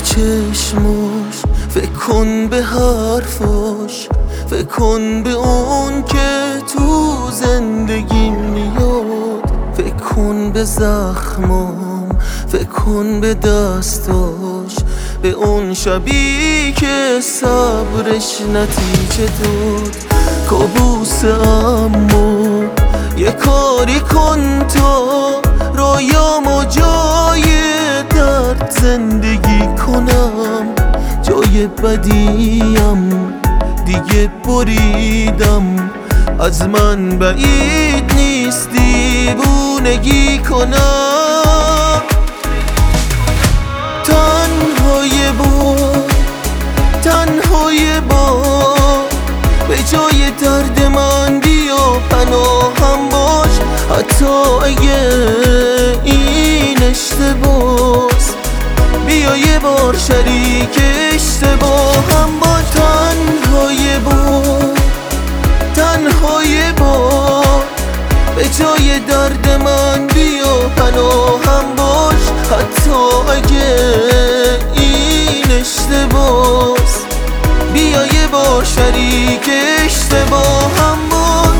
چشماش، فکر کن به حرفاش، فکر کن به اون که تو زندگی میاد، فکر کن به زخمام، فکر کن به دستاش، به اون شبی که صبرش نتیجه داد. کابوس اما یه کاری کن تا رویامو جای درد زندگی کنم. جای بدیم دیگه بریدم، از من بعید نیست دیوونگی کنم. تنهای با به جای درد من بیا پناهم باش، حتی اگه این اشتباس، بیا یه بار شریک اشتباهم باش. تنهای با به جای درد من بیا پناهم باش، حتی اگه این اشتباس، بیا یه بار شریک اشتباهم باش.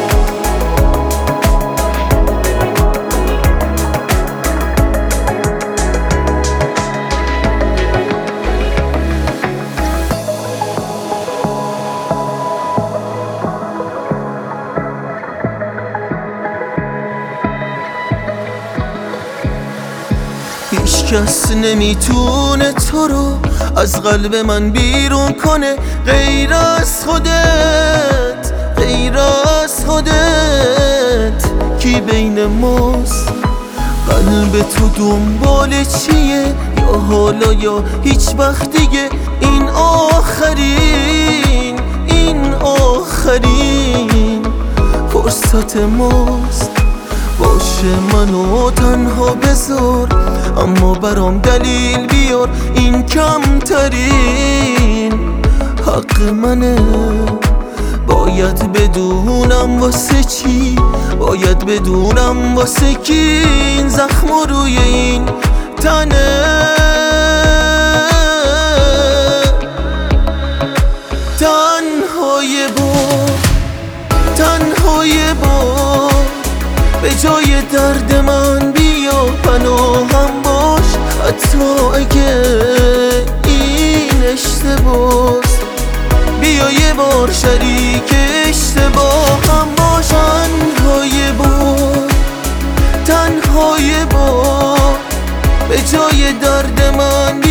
هیچ کس نمیتونه تو رو از قلب من بیرون کنه غیر از خودت، غیر از خودت. کی بین ماست؟ قلب تو دنبال چیه؟ یا حالا یا هیچ وقت دیگه این آخرین فرصت ماست. باشه منو تنها بذار، اما برام دلیل بیار، این کمترین حق منه. باید بدونم واسه چی، باید بدونم واسه کی این زخم روی این تنه. تنهای با به جای درد من بیا پناهم باش، حتی اگه این اشتباس، بیا یه بار شریک اشتباهم باش. تنهای با به جای درد من